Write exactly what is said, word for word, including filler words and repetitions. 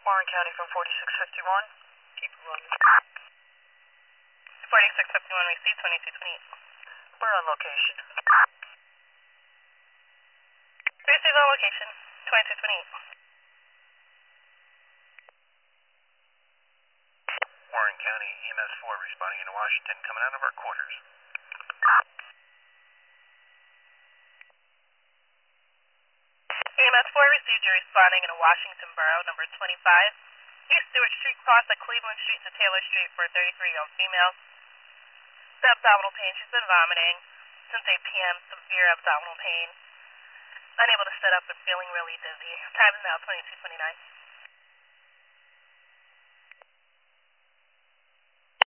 Warren County from forty-six fifty-one. Keep it running. forty-six fifty-one received, twenty-two twenty-eight. We're on location. Received on location, twenty-two twenty-eight. Warren County E M S four responding into Washington, coming out of our quarters. E M S four received, you're responding into Washington Borough, number twenty-five. East Stewart Street cross at Cleveland Street to Taylor Street for a thirty-three-year-old female. The abdominal pain, she's been vomiting since eight p.m., severe abdominal pain. Unable to sit up and feeling really dizzy. Time is now twenty-two twenty-nine.